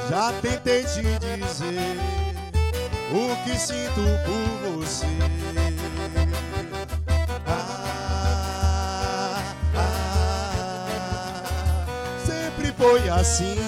Já tentei te dizer o que sinto por você. Sempre foi assim.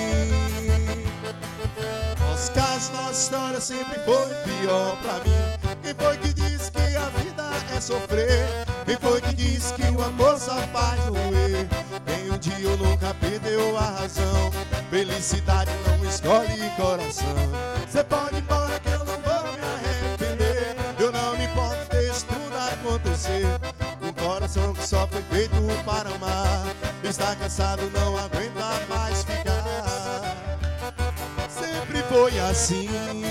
Nosso caso, nossa história sempre foi pior pra mim. Quem foi que disse que a vida é sofrer? Quem foi que disse que o amor só faz doer? Quem um dia ou nunca perdeu a razão? Felicidade não escolhe coração. Cê pode ir embora que eu não vou me arrepender. Eu não me importo, deixa tudo acontecer. Um coração que só foi feito para amar está cansado, não aguenta mais ficar. Sempre foi assim.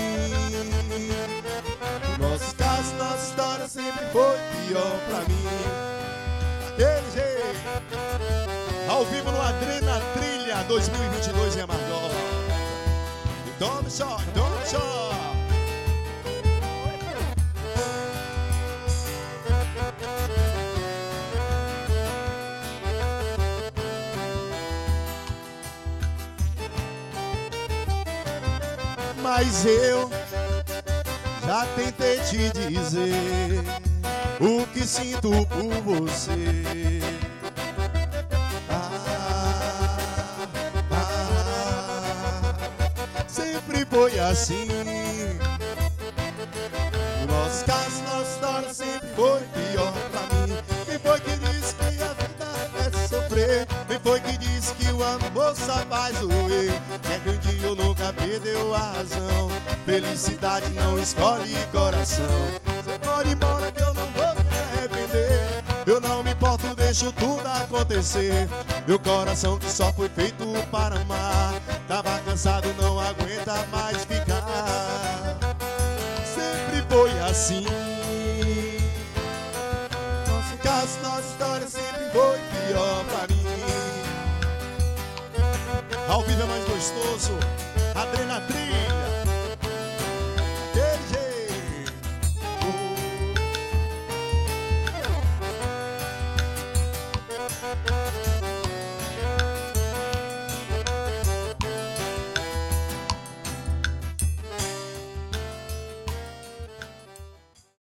Nosso caso, nossa história sempre foi pior pra mim. Daquele jeito. Ao vivo no Adrena Trilha 2022 em Amargosa. Don't show, don't show. Mas eu já tentei te dizer o que sinto por você. Sempre foi assim. O nosso caso, nossa história sempre foi pior pra mim. Quem foi que disse que a vida é sofrer? Quem foi que disse que o amor só faz doer? É que um dia eu nunca perdeu a razão. Felicidade não escolhe coração. Você pode ir embora que eu não vou me arrepender. Eu não me importo, deixo tudo acontecer. Meu coração que só foi feito para amar tava cansado, não aguenta mais ficar. Sempre foi assim. Nosso caso, nossa história sempre foi pior pra mim. Ao vivo é mais gostoso. Adrenalina.